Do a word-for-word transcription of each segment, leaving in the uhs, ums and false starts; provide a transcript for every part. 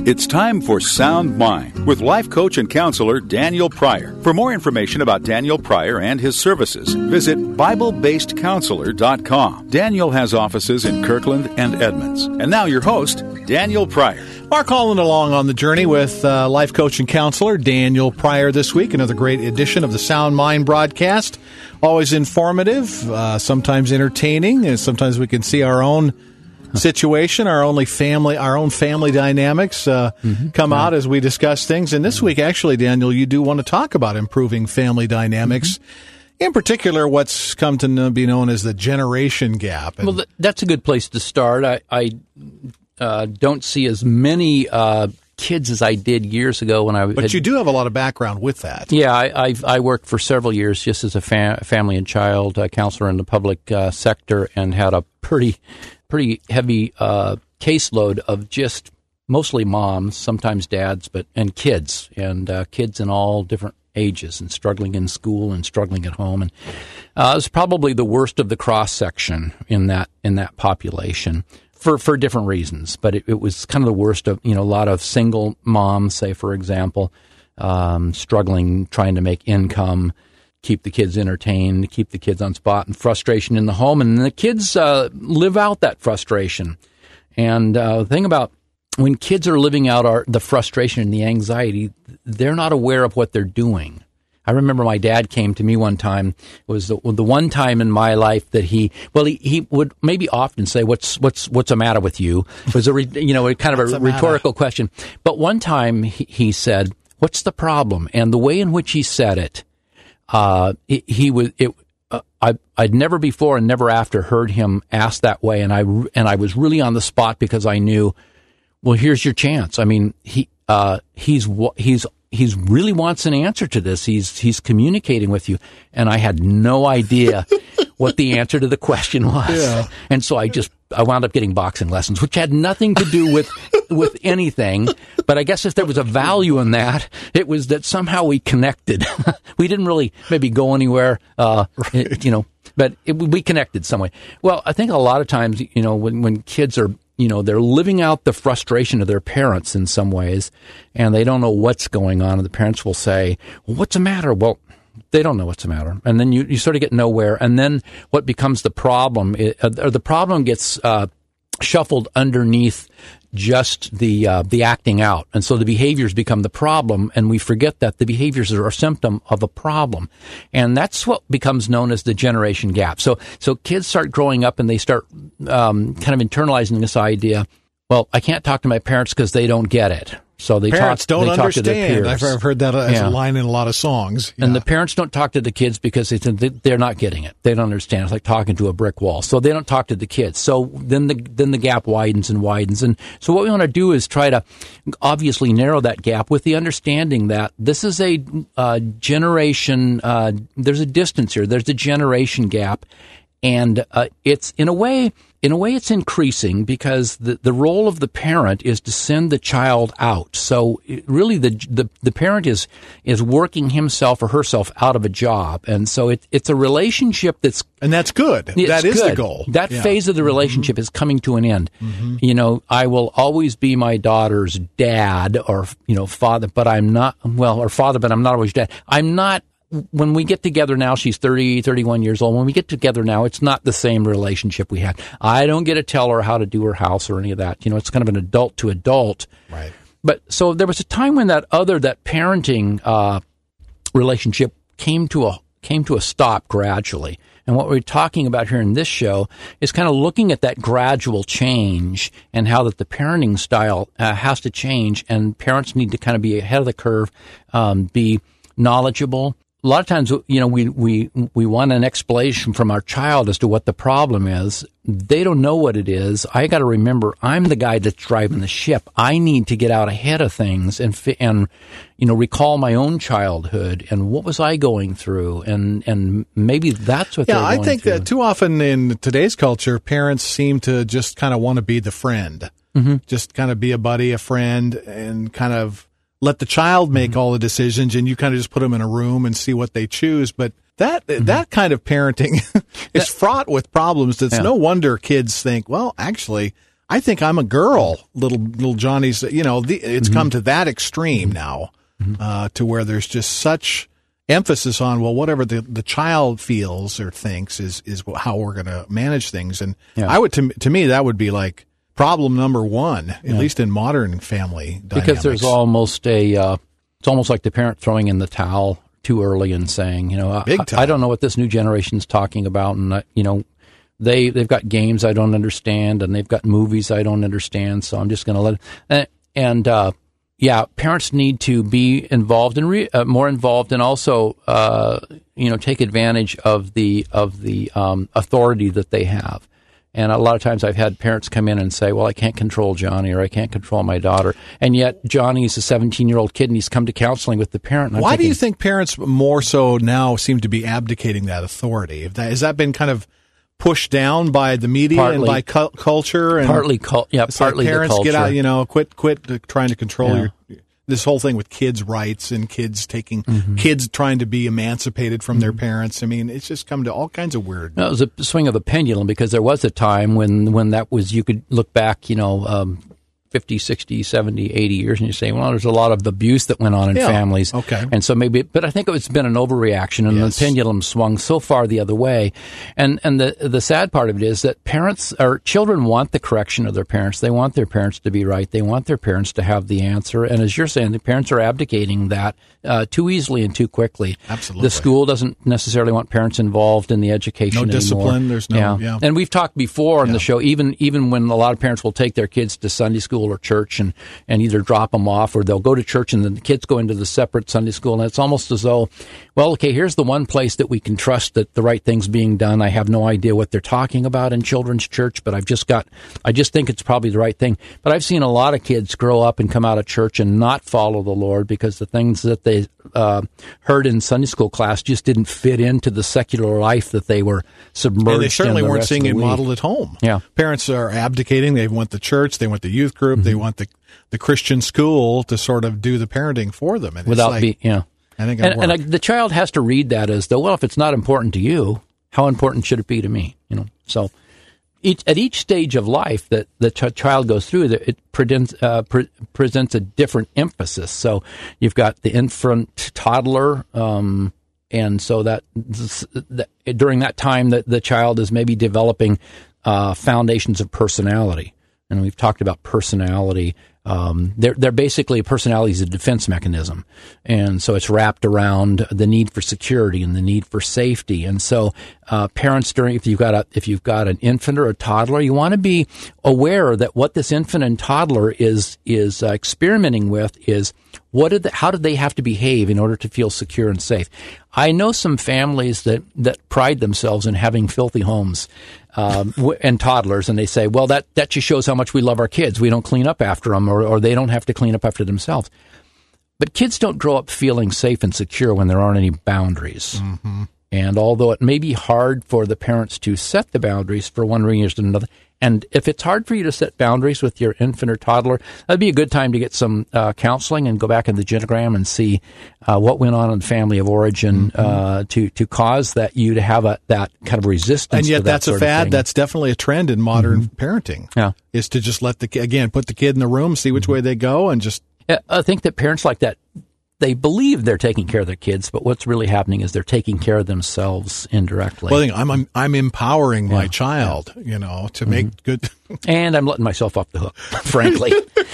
It's time for Sound Mind with life coach and counselor Daniel Pryor. For more information about Daniel Pryor and his services, visit Bible Based Counselor dot com. Daniel has offices in Kirkland and Edmonds. And now your host, Daniel Pryor. We're calling along on the journey with uh, life coach and counselor Daniel Pryor this week. Another great edition of the Sound Mind broadcast. Always informative, uh, sometimes entertaining, and sometimes we can see our own situation, our only family, our own family dynamics uh, mm-hmm. come yeah. out as we discuss things. And this week, actually, Daniel, you do want to talk about improving family dynamics. Mm-hmm. In particular, what's come to be known as the generation gap. And well, th- that's a good place to start. I, I uh, don't see as many uh, kids as I did years ago when I. But had, you do have a lot of background with that. Yeah, I I've, I worked for several years just as a fa- family and child uh, counselor in the public uh, sector, and had a pretty. pretty heavy uh, caseload of just mostly moms, sometimes dads, but and kids, and uh, kids in all different ages, and struggling in school and struggling at home. And uh, it was probably the worst of the cross section in that in that population for for different reasons. But it, it was kind of the worst of you know a lot of single moms, say for example, um, struggling trying to make income. Keep the kids entertained, keep the kids on spot, and frustration in the home. And the kids uh, live out that frustration. And uh, the thing about when kids are living out our, the frustration and the anxiety, they're not aware of what they're doing. I remember my dad came to me one time. It was the, the one time in my life that he, well, he, he would maybe often say, "What's what's what's the matter with you?" It was a re, you know a kind of a rhetorical question. But one time he, he said, "What's the problem?" And the way in which he said it. Uh, it, he was, it, uh, I, I'd never before and never after heard him ask that way. And I, and I was really on the spot because I knew, well, here's your chance. I mean, he, uh, he's, he's, he's really wants an answer to this. He's, he's communicating with you. And I had no idea what the answer to the question was. Yeah. And so I just, I wound up getting boxing lessons, which had nothing to do with, with anything. But I guess if there was a value in that, it was that somehow we connected. We didn't really maybe go anywhere, uh, right. it, you know, but it, we connected some way. Well, I think a lot of times, you know, when, when kids are, you know, they're living out the frustration of their parents in some ways, and they don't know what's going on. And the parents will say, well, what's the matter? Well, they don't know what's the matter. And then you, you sort of get nowhere. And then what becomes the problem, is, or the problem gets uh, shuffled underneath just the uh, the acting out. And so the behaviors become the problem, and we forget that the behaviors are a symptom of a problem. And that's what becomes known as the generation gap. So so kids start growing up, and they start um, kind of internalizing this idea, well, I can't talk to my parents because they don't get it. So they parents talk, don't they talk to their understand. peers. I've heard that as yeah. a line in a lot of songs. Yeah. And the parents don't talk to the kids because they, they're not getting it. They don't understand. It's like talking to a brick wall. So they don't talk to the kids. So then the then the gap widens and widens. And so what we want to do is try to obviously narrow that gap with the understanding that this is a uh, generation. Uh, there's a distance here. There's a generation gap, and uh, it's in a way. In a way, it's increasing because the, the role of the parent is to send the child out. So it, really, the, the the parent is is working himself or herself out of a job, and so it, it's a relationship that's and that's good. That is good. the goal. That yeah. phase of the relationship mm-hmm. is coming to an end. Mm-hmm. You know, I will always be my daughter's dad or you know father, but I'm not well or father, but I'm not always dad. I'm not. When we get together now, she's thirty, thirty-one years old. When we get together now, it's not the same relationship we had. I don't get to tell her how to do her house or any of that. You know, it's kind of an adult to adult. Right. But so there was a time when that other, that parenting uh, relationship came to a came to a stop gradually. And what we're talking about here in this show is kind of looking at that gradual change and how that the parenting style uh, has to change, and parents need to kind of be ahead of the curve, um, be knowledgeable. A lot of times, you know, we, we, we want an explanation from our child as to what the problem is. They don't know what it is. I got to remember, I'm the guy that's driving the ship. I need to get out ahead of things and, and, you know, recall my own childhood and what was I going through, and, and maybe that's what yeah, they're going I think through. that too often in today's culture, parents seem to just kind of want to be the friend, mm-hmm. just kind of be a buddy, a friend, and kind of let the child make mm-hmm. all the decisions, and you kind of just put them in a room and see what they choose. But that mm-hmm. that kind of parenting is that, fraught with problems. It's yeah. no wonder kids think, well, actually, I think I'm a girl. Little little Johnny's, you know, the, it's mm-hmm. come to that extreme now, mm-hmm. uh, to where there's just such emphasis on, well, whatever the, the child feels or thinks is is how we're going to manage things. And yeah. I would to to me that would be like problem number one, at yeah. least in modern family dynamics. Because there's almost a uh, it's almost like the parent throwing in the towel too early and saying, you know, I, I don't know what this new generation's talking about, and uh, you know. They, they've got games I don't understand, and they've got movies I don't understand, so I'm just going to let it. And, and uh, yeah, parents need to be involved and re, uh, more involved, and also, uh, you know, take advantage of the of the um, authority that they have. And a lot of times I've had parents come in and say, well, I can't control Johnny, or I can't control my daughter. And yet Johnny's a seventeen-year-old kid, and he's come to counseling with the parent. Why thinking, do you think parents more so now seem to be abdicating that authority? Has that been kind of pushed down by the media partly, and by cu- culture, and partly, cul- yeah, partly like parents the culture. Get out, you know, quit, quit trying to control yeah. your. This whole thing with kids' rights and kids taking mm-hmm. kids trying to be emancipated from mm-hmm. their parents. I mean, it's just come to all kinds of weird. No, it was a swing of the pendulum, because there was a time when when that was, you could look back, you know. Um, fifty, sixty, seventy, eighty years, and you say, well, there's a lot of abuse that went on in yeah. families. Okay. And so maybe, but I think it's been an overreaction, and yes. the pendulum swung so far the other way. And and the the sad part of it is that parents or children want the correction of their parents. They want their parents to be right. They want their parents to have the answer. And as you're saying, the parents are abdicating that uh, too easily and too quickly. Absolutely. The school doesn't necessarily want parents involved in the education no anymore. Discipline. There's no, yeah. yeah. And we've talked before on yeah. the show, even even when a lot of parents will take their kids to Sunday school or church and and either drop them off, or they'll go to church and then the kids go into the separate Sunday school. And it's almost as though, well, okay, here's the one place that we can trust that the right thing's being done. I have no idea what they're talking about in children's church, but I've just got, I just think it's probably the right thing. But I've seen a lot of kids grow up and come out of church and not follow the Lord because the things that they uh, heard in Sunday school class just didn't fit into the secular life that they were submerged in. And they certainly in the weren't rest seeing of it the week. modeled at home. Yeah. Parents are abdicating. They want the church. They want the youth group. Mm-hmm. They want the the Christian school to sort of do the parenting for them. And Without it's like, being, yeah. I think and, and I, the child has to read that as though, well, if it's not important to you, how important should it be to me? You know, so each, at each stage of life that the ch- child goes through, it presents, uh, pre- presents a different emphasis. So you've got the infant, toddler, um, and so that, that during that time that the child is maybe developing uh, foundations of personality. And we've talked about personality. Um, they're, they're basically, personality is a defense mechanism. And so it's wrapped around the need for security and the need for safety. And so, uh, parents during, if you've got a, if you've got an infant or a toddler, you want to be aware that what this infant and toddler is, is uh, experimenting with is what did the, how did they have to behave in order to feel secure and safe? I know some families that, that pride themselves in having filthy homes. Um, and toddlers, and they say, well, that, that just shows how much we love our kids. We don't clean up after them, or, or they don't have to clean up after themselves. But kids don't grow up feeling safe and secure when there aren't any boundaries. Mm-hmm. And although it may be hard for the parents to set the boundaries for one reason or another, and if it's hard for you to set boundaries with your infant or toddler, that'd be a good time to get some uh, counseling and go back in the genogram and see uh, what went on in the family of origin mm-hmm. uh, to to cause that you to have a, that kind of resistance. And yet, to that that's sort a fad. of thing. That's definitely a trend in modern mm-hmm. parenting. Yeah, is to just let the again put the kid in the room, see which mm-hmm. way they go, and just. Yeah, I think that parents like that, they believe they're taking care of their kids, but what's really happening is they're taking care of themselves indirectly. Well, I'm I'm, I'm empowering my yeah. child, you know, to mm-hmm. make good. And I'm letting myself off the hook, frankly.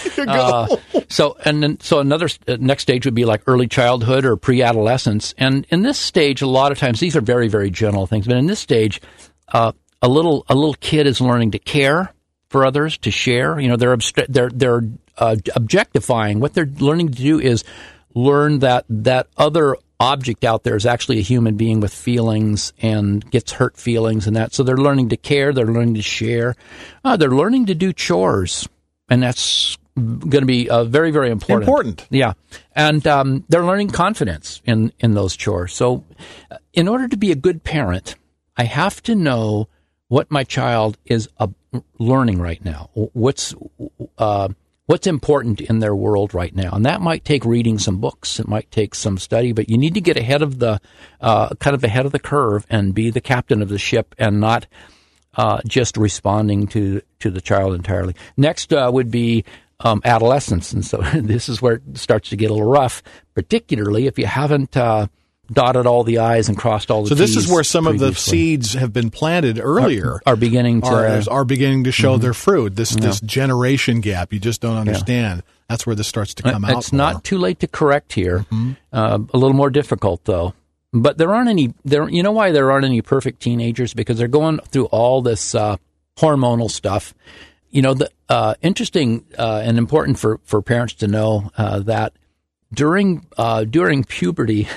uh, so, and then, so another uh, next stage would be like early childhood or pre-adolescence. And in this stage, a lot of times these are very, very gentle things. But in this stage, uh, a little a little kid is learning to care for others, to share. You know, they're abstra- they're they're uh, objectifying. What they're learning to do is learn that that other object out there is actually a human being with feelings and gets hurt feelings and that. So they're learning to care. They're learning to share. Uh, they're learning to do chores. And that's going to be uh, very, very important. Important. Yeah. And um, they're learning confidence in, in those chores. So uh, in order to be a good parent, I have to know what my child is uh, learning right now. What's uh, what's important in their world right now. And that might take reading some books. It might take some study. But you need to get ahead of the, uh, kind of ahead of the curve and be the captain of the ship and not uh, just responding to to the child entirely. Next uh, would be um, adolescence, and so this is where it starts to get a little rough, particularly if you haven't uh, dotted all the I's and crossed all the so T's. So this is where some previously. of the seeds have been planted earlier. Are, are beginning to are, are beginning to show mm-hmm. their fruit. This yeah. this generation gap, you just don't understand. Yeah. That's where this starts to come it's out. It's not more. too late to correct here. Mm-hmm. Uh, a little more difficult though. But there aren't any. There, you know why there aren't any perfect teenagers? Because they're going through all this uh, hormonal stuff. You know, the uh, interesting uh, and important for, for parents to know uh, that during uh, during puberty,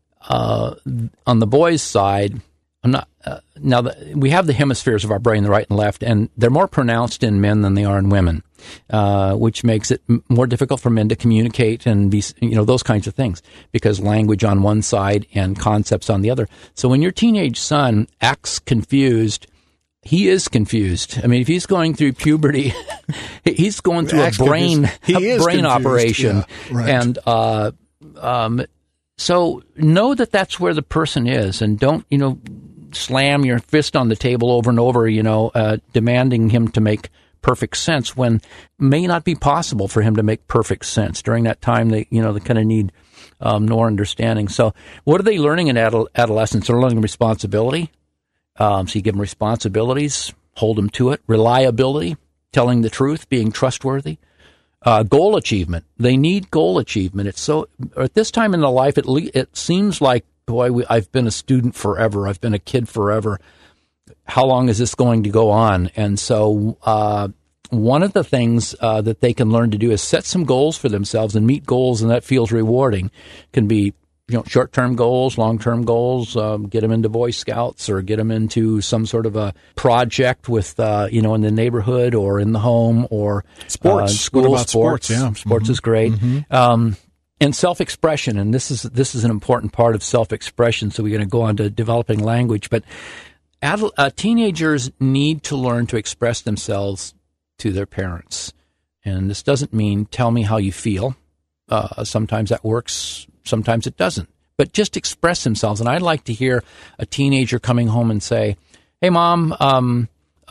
uh, on the boys' side, I'm not uh, now the, we have the hemispheres of our brain, the right and left, and they're more pronounced in men than they are in women, uh, which makes it m- more difficult for men to communicate and be, you know, those kinds of things, because language on one side and concepts on the other. So when your teenage son acts confused, he is confused. I mean, if he's going through puberty, he's going through a brain he a is brain confused. operation, Yeah, right. and uh, um, so know that that's where the person is, and don't, you know, slam your fist on the table over and over, you know, uh, demanding him to make perfect sense when may not be possible for him to make perfect sense. During that time, they, you know, they kind of need um, more understanding. So what are they learning in adol- adolescence? They're learning responsibility. Um, so you give them responsibilities, hold them to it, reliability, telling the truth, being trustworthy, uh, goal achievement. They need goal achievement. It's so, at this time in their life, it, le- it seems like, boy, we, I've been a student forever. I've been a kid forever. How long is this going to go on? And so uh, one of the things uh, that they can learn to do is set some goals for themselves and meet goals, and that feels rewarding. Can be, you know, short-term goals, long-term goals, um, get them into Boy Scouts or get them into some sort of a project with, uh, you know, in the neighborhood or in the home or sports. Uh, school what about sports. sports? Yeah. Sports mm-hmm. is great. Mm-hmm. Um, and self-expression, and this is this is an important part of self-expression, so we're going to go on to developing language. But adult, uh, teenagers need to learn to express themselves to their parents. And this doesn't mean tell me how you feel. Uh, sometimes that works, sometimes it doesn't. But just express themselves. And I'd like to hear a teenager coming home and say, hey, Mom, um,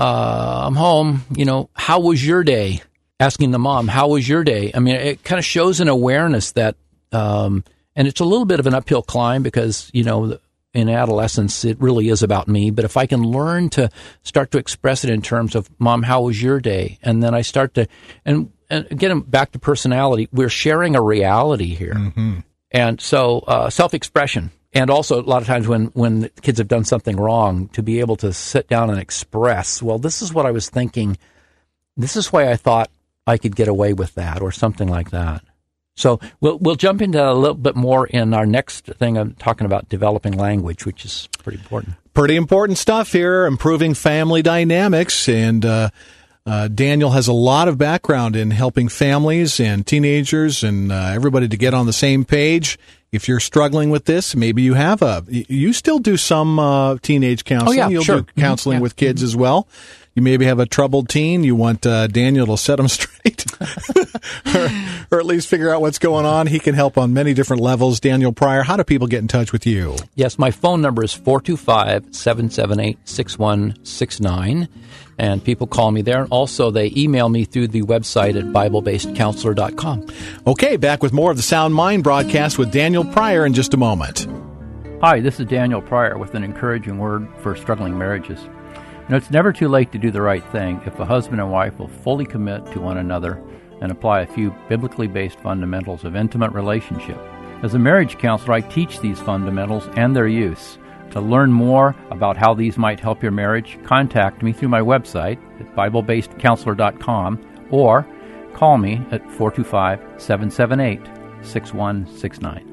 uh, I'm home. You know, how was your day? Asking the mom, how was your day? I mean, it kind of shows an awareness that, um, and it's a little bit of an uphill climb because, you know, in adolescence, it really is about me. But if I can learn to start to express it in terms of, Mom, how was your day? And then I start to, and, and again, back to personality, we're sharing a reality here. Mm-hmm. And so uh, self-expression. And also, a lot of times when, when kids have done something wrong, to be able to sit down and express, well, this is what I was thinking. This is why I thought I could get away with that, or something like that. So we'll we'll jump into a little bit more in our next thing. I'm talking about developing language, which is pretty important. Pretty important stuff here, improving family dynamics. And uh, uh, Daniel has a lot of background in helping families and teenagers and uh, everybody to get on the same page. If you're struggling with this, maybe you have a, you still do some uh, teenage counseling. Oh, yeah, You'll sure. do counseling Mm-hmm. Yeah. with kids as well. You maybe have a troubled teen. You want uh, Daniel to set them straight or, or at least figure out what's going on. He can help on many different levels. Daniel Pryor, how do people get in touch with you? Yes, my phone number is four two five, seven seven eight, six one six nine, and people call me there. Also, they email me through the website at bible based counselor dot com. Okay, back with more of the Sound Mind broadcast with Daniel Pryor in just a moment. Hi, this is Daniel Pryor with an encouraging word for struggling marriages. You know, it's never too late to do the right thing if a husband and wife will fully commit to one another and apply a few biblically based fundamentals of intimate relationship. As a marriage counselor, I teach these fundamentals and their use. To learn more about how these might help your marriage, contact me through my website at bible based counselor dot com or call me at four two five, seven seven eight, six one six nine.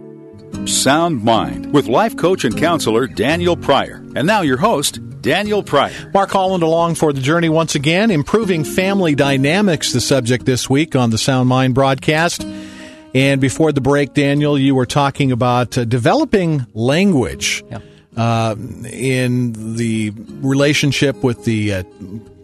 Sound Mind with life coach and counselor Daniel Pryor. And now your host, Daniel Pryor. Mark Holland along for the journey once again. Improving family dynamics, the subject this week on the Sound Mind broadcast. And before the break, Daniel, you were talking about uh, developing language Yeah. uh, in the relationship with the uh,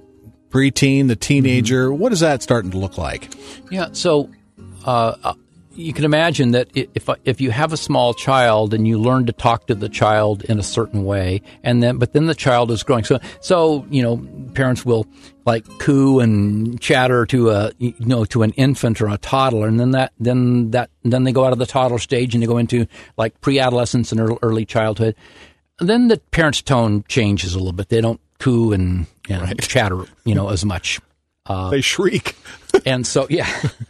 preteen, the teenager. Mm-hmm. What is that starting to look like? Yeah, so uh, you can imagine that if if you have a small child and you learn to talk to the child in a certain way, and then but then the child is growing, so so you know parents will like coo and chatter to a you know to an infant or a toddler, and then that then that then they go out of the toddler stage and they go into like pre-adolescence and early childhood. And then the parent's tone changes a little bit. They don't coo and, and right. chatter, you know, as much. Uh, they shriek, and so yeah.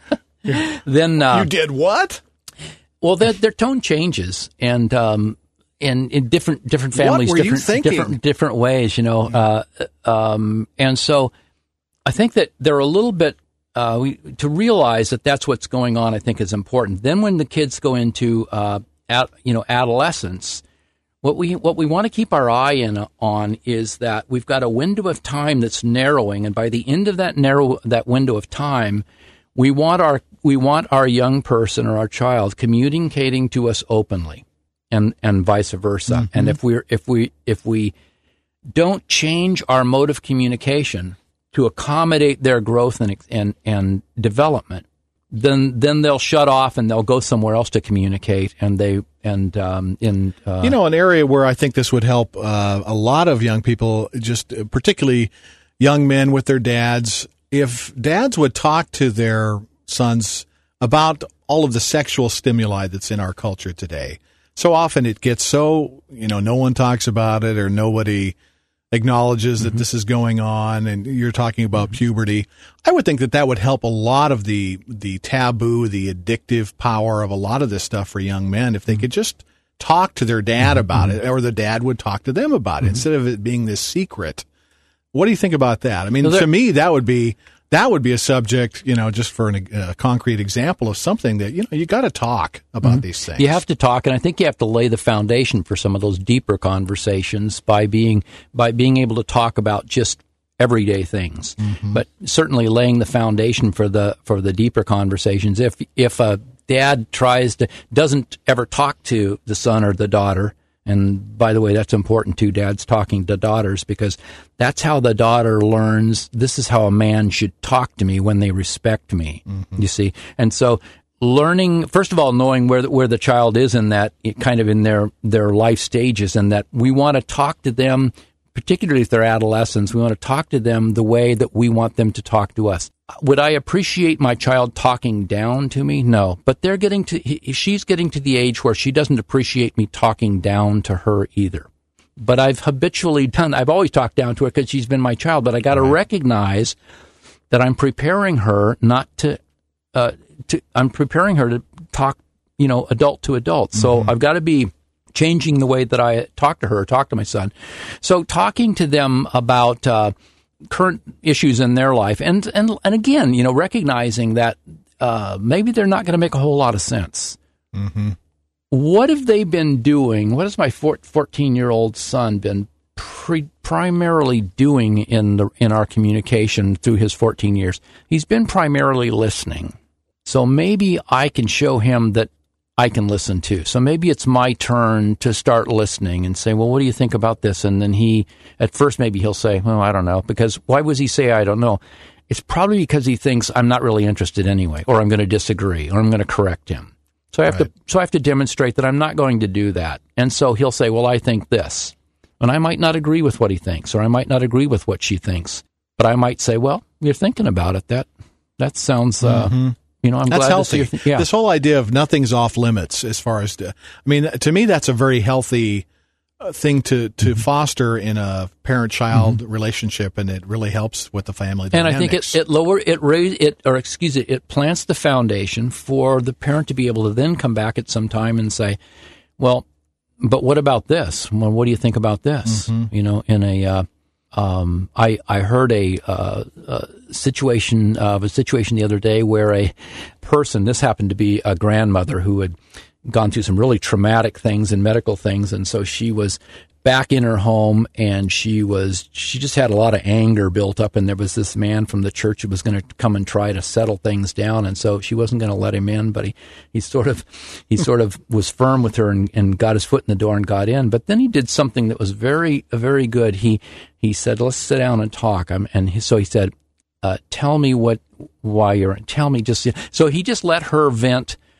Then uh, you did what? Well, their, their tone changes, and um, and in different different families, what were different you thinking? different different ways, you know. Uh, um, and so, I think that they're a little bit uh, we, to realize that that's what's going on. I think is important. Then, when the kids go into uh, at, you know adolescence, what we what we want to keep our eye in on is that we've got a window of time that's narrowing, and by the end of that narrow that window of time, we want our we want our young person or our child communicating to us openly, and, and vice versa. Mm-hmm. And if we if we if we don't change our mode of communication to accommodate their growth and and and development, then then they'll shut off and they'll go somewhere else to communicate. And they and um, in uh, you know an area where I think this would help uh, a lot of young people, just particularly young men with their dads. If dads would talk to their sons about all of the sexual stimuli that's in our culture today, so often it gets so, you know, no one talks about it or nobody acknowledges that mm-hmm. this is going on, and you're talking about mm-hmm. puberty. I would think that that would help a lot of the, the taboo, the addictive power of a lot of this stuff for young men if they mm-hmm. could just talk to their dad mm-hmm. about it, or the dad would talk to them about it mm-hmm. instead of it being this secret. What do you think about that? I mean, so to me, that would be that would be a subject, you know, just for a uh, concrete example of something that, you know, you got to talk about mm-hmm. these things. You have to talk, and I think you have to lay the foundation for some of those deeper conversations by being by being able to talk about just everyday things. Mm-hmm. But certainly laying the foundation for the for the deeper conversations. If if a dad tries to doesn't ever talk to the son or the daughter. And by the way, that's important too, dads talking to daughters, because that's how the daughter learns, this is how a man should talk to me when they respect me, mm-hmm. you see. And so learning, first of all, knowing where the, where the child is in that, kind of in their, their life stages, and that we want to talk to them, particularly if they're adolescents, we want to talk to them the way that we want them to talk to us. Would I appreciate my child talking down to me? No, but they're getting to, he, she's getting to the age where she doesn't appreciate me talking down to her either. But I've habitually done, I've always talked down to her because she's been my child, but I got to right. recognize that I'm preparing her not to, uh, to, I'm preparing her to talk, you know, adult to adult. So mm-hmm. I've got to be changing the way that I talk to her, talk to my son. So talking to them about, uh, current issues in their life, and and and again, you know, recognizing that uh, maybe they're not going to make a whole lot of sense. Mm-hmm. What have they been doing? What has my fourteen-year-old son been pre- primarily doing in the in our communication through his fourteen years? He's been primarily listening. So maybe I can show him that I can listen too. So maybe it's my turn to start listening and say, well, what do you think about this? And then he, at first, maybe he'll say, well, I don't know. Because why would he say, I don't know? It's probably because he thinks I'm not really interested anyway, or I'm going to disagree, or I'm going to correct him. So I have right. to, so I have to demonstrate that I'm not going to do that. And so he'll say, well, I think this. And I might not agree with what he thinks, or I might not agree with what she thinks. But I might say, well, you're thinking about it. That, that sounds, uh, mm-hmm. You know, I'm that's glad healthy. To see th- yeah. This whole idea of nothing's off limits as far as, to, I mean, to me, that's a very healthy uh, thing to, to mm-hmm. foster in a parent-child mm-hmm. relationship, and it really helps with the family dynamics. And I think it, it lower it raise it or excuse it, it plants the foundation for the parent to be able to then come back at some time and say, well, but what about this? Well, what do you think about this? Mm-hmm. You know, in a uh, Um, I, I heard a, uh, a situation of uh, a situation the other day where a person, this happened to be a grandmother who had gone through some really traumatic things and medical things. And so she was back in her home, and she was, she just had a lot of anger built up. And there was this man from the church who was going to come and try to settle things down. And so she wasn't going to let him in, but he, he sort of, he sort of was firm with her and, and got his foot in the door and got in. But then he did something that was very, very good. He, he said, let's sit down and talk. Um, and he, so he said, uh, tell me what, why you're, tell me just, so he just let her vent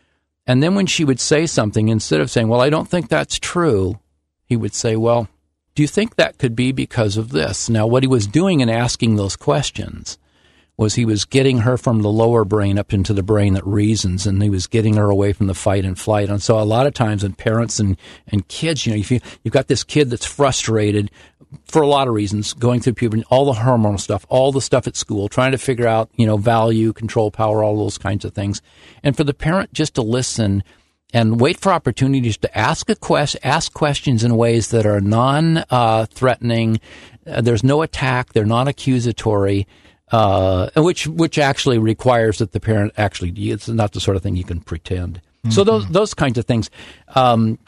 And then when she would say something, instead of saying, well, I don't think that's true, he would say, well, do you think that could be because of this? Now, what he was doing in asking those questions was he was getting her from the lower brain up into the brain that reasons, and he was getting her away from the fight and flight. And so a lot of times when parents and, and kids, you know, if you, you've got this kid that's frustrated for a lot of reasons, going through puberty, all the hormonal stuff, all the stuff at school, trying to figure out, you know, value, control, power, all those kinds of things. And for the parent just to listen and wait for opportunities to ask a quest, ask questions in ways that are non-threatening. Uh, there's no attack. They're not accusatory. Uh, which which actually requires that the parent actually, it's not the sort of thing you can pretend. Mm-hmm. So those those kinds of things. Um,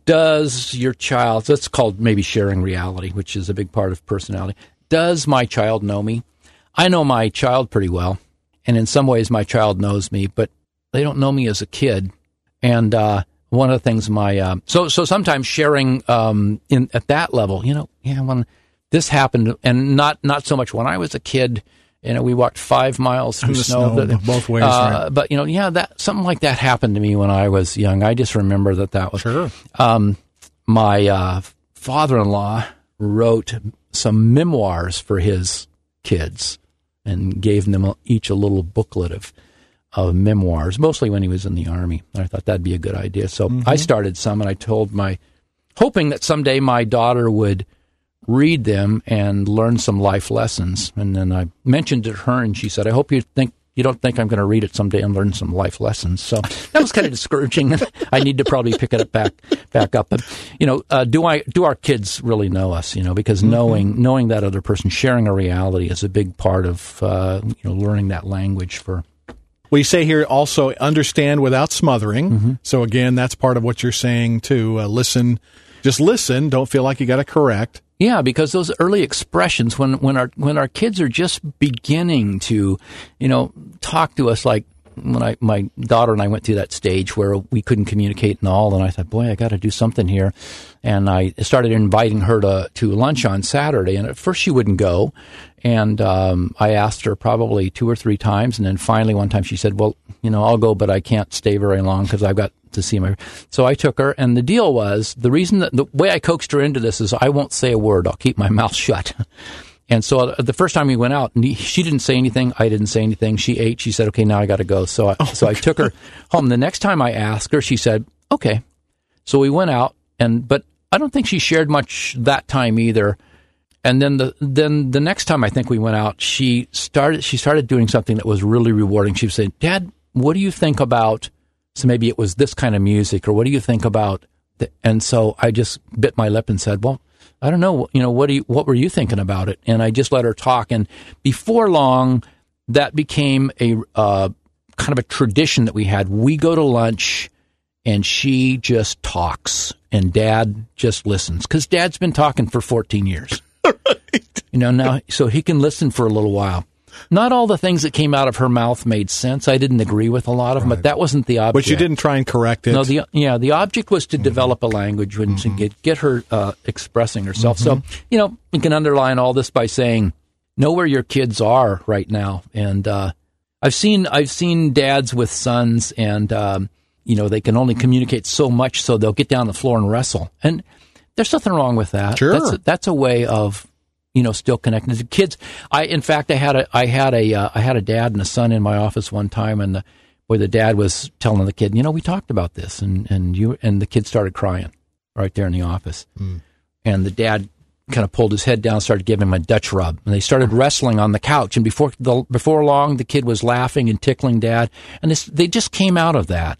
does your child, that's called maybe sharing reality, which is a big part of personality. Does my child know me? I know my child pretty well, and in some ways my child knows me, but they don't know me as a kid. And uh, one of the things my, uh, so so sometimes sharing um, in at that level, you know, yeah, when this happened, and not, not so much when I was a kid. You know, we walked five miles through snow, snow but, both ways. Uh, right. But you know, yeah, that something like that happened to me when I was young. I just remember that that was sure. Um, my uh, father-in-law wrote some memoirs for his kids and gave them each a little booklet of of memoirs, mostly when he was in the Army. I thought that'd be a good idea, so mm-hmm. I started some, and I told my, hoping that someday my daughter would read them and learn some life lessons. And then I mentioned it to her, and she said, I hope you think you don't think I'm going to read it someday and learn some life lessons. So that was kind of discouraging. I need to probably pick it back back up. But you know, uh, do I do our kids really know us? You know, because mm-hmm. knowing knowing that other person, sharing a reality, is a big part of uh, you know, learning that language for. Well, you say here also understand without smothering. Mm-hmm. So again, that's part of what you're saying too. Uh, listen, just listen. Don't feel like you got to correct. Yeah, because those early expressions, when, when our when our kids are just beginning to, you know, talk to us, like when I my daughter and I went through that stage where we couldn't communicate and all, and I thought, boy, I got to do something here, and I started inviting her to to lunch on Saturday, and at first she wouldn't go, and um, I asked her probably two or three times, and then finally one time she said, well, you know, I'll go, but I can't stay very long because I've got to see my. So I took her, and the deal was, the reason that the way I coaxed her into this is I won't say a word. I'll keep my mouth shut. And so uh, the first time we went out, she didn't say anything. I didn't say anything. She ate. She said, okay, now I got to go. So I, oh, so I took her home. The next time I asked her, she said, okay. So we went out, and but I don't think she shared much that time either. And then the then the next time I think we went out, she started she started doing something that was really rewarding. She was saying, Dad, what do you think about, so maybe it was this kind of music, or what do you think about, the, and so I just bit my lip and said, well, I don't know, you know, what do you, what were you thinking about it? And I just let her talk. And before long, that became a uh, kind of a tradition that we had. We go to lunch, and she just talks, and Dad just listens, because Dad's been talking for fourteen years. Right. You know, now, so he can listen for a little while. Not all the things that came out of her mouth made sense. I didn't agree with a lot of them, right. But that wasn't the object. But you didn't try and correct it. No, the yeah, the object was to mm-hmm. develop a language and mm-hmm. to get get her uh, expressing herself. Mm-hmm. So, you know, we can underline all this by saying, know where your kids are right now. And uh, I've seen I've seen dads with sons, and um, you know, they can only communicate so much, so they'll get down on the floor and wrestle. And there's nothing wrong with that. Sure, that's a, that's a way of, you know, still connecting to kids. I, in fact, I had a, I had a, uh, I had a dad and a son in my office one time, and the, where the dad was telling the kid, you know, we talked about this, and, and you, and the kid started crying right there in the office. Mm. And the dad kind of pulled his head down, started giving him a Dutch rub, and they started wrestling on the couch. And before the, before long, the kid was laughing and tickling Dad, and this, they just came out of that.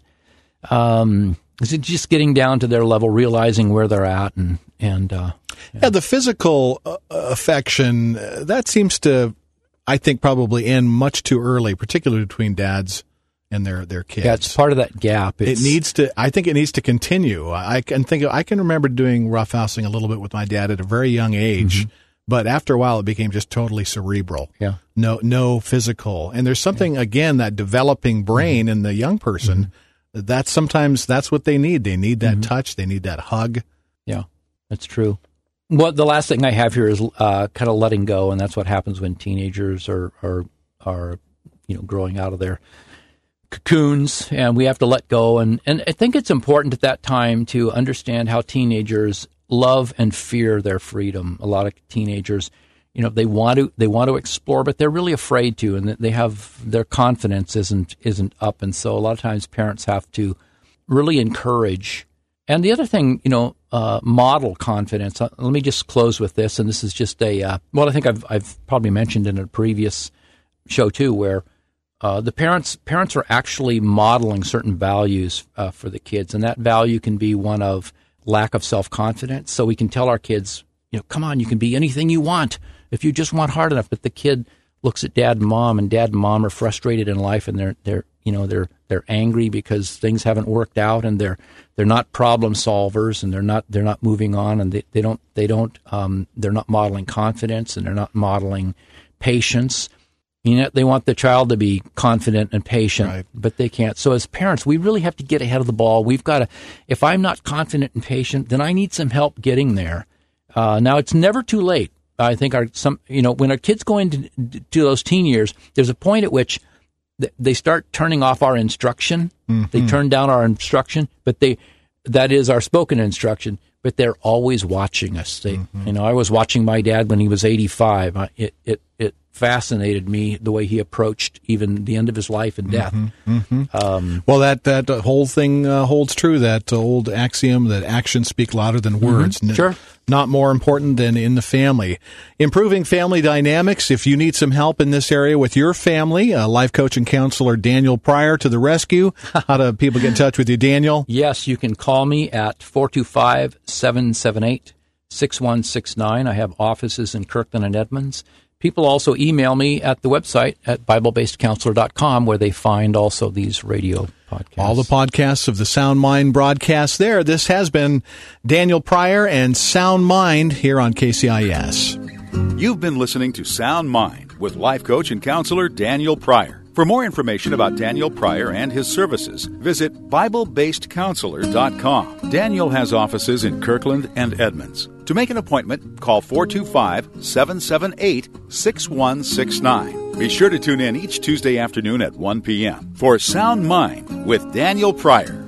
Um, just getting down to their level, realizing where they're at, and and uh, yeah. yeah, the physical uh, affection uh, that seems to, I think, probably end much too early, particularly between dads and their their kids. Yeah, it's part of that gap. It's, it needs to. I think it needs to continue. I can think. Of, I can remember doing roughhousing a little bit with my dad at a very young age, mm-hmm. but after a while, it became just totally cerebral. Yeah, no, no physical. And there's something yeah. again, that developing brain mm-hmm. in the young person. Mm-hmm. That's sometimes that's what they need. They need that mm-hmm. touch. They need that hug. Yeah, that's true. Well, the last thing I have here is uh, kind of letting go, and that's what happens when teenagers are are are you know growing out of their cocoons, and we have to let go. And, and I think it's important at that time to understand how teenagers love and fear their freedom. A lot of teenagers, you know, they want to they want to explore, but they're really afraid to, and they have their confidence isn't isn't up. And so a lot of times parents have to really encourage. And the other thing, you know, uh, model confidence. Uh, let me just close with this, and this is just a uh, well, I think I've I've probably mentioned in a previous show too, where uh, the parents parents are actually modeling certain values uh, for the kids, and that value can be one of lack of self-confidence. So we can tell our kids, you know, come on, you can be anything you want if you just want hard enough. But the kid looks at dad and mom, and dad and mom are frustrated in life, and they're they're you know they're they're angry because things haven't worked out, and they're they're not problem solvers, and they're not they're not moving on, and they, they don't they don't um, they're not modeling confidence, and they're not modeling patience. You know, they want the child to be confident and patient, right, but they can't. So as parents, we really have to get ahead of the ball. We've got to, if I'm not confident and patient, then I need some help getting there. Uh, now, it's never too late. I think our some you know when our kids go into to those teen years, there's a point at which th- they start turning off our instruction. Mm-hmm. They turn down our instruction, but they that is our spoken instruction. But they're always watching us. They, mm-hmm. you know, I was watching my dad when he was eighty-five. I, it it it fascinated me the way he approached even the end of his life and death. Mm-hmm. Mm-hmm. Um, well, that that whole thing uh, holds true. That old axiom that actions speak louder than words. Mm-hmm. Sure. Not more important than in the family. Improving family dynamics. If you need some help in this area with your family, uh, life coach and counselor Daniel Pryor to the rescue. How do people get in touch with you, Daniel? Yes, you can call me at four two five, seven seven eight, six one six nine. I have offices in Kirkland and Edmonds. People also email me at the website at bible based counselor dot com, where they find also these radio podcasts. All the podcasts of the Sound Mind broadcast there. This has been Daniel Pryor and Sound Mind here on K C I S. You've been listening to Sound Mind with life coach and counselor Daniel Pryor. For more information about Daniel Pryor and his services, visit bible based counselor dot com. Daniel has offices in Kirkland and Edmonds. To make an appointment, call four two five, seven seven eight, six one six nine. Be sure to tune in each Tuesday afternoon at one p.m. for Sound Mind with Daniel Pryor.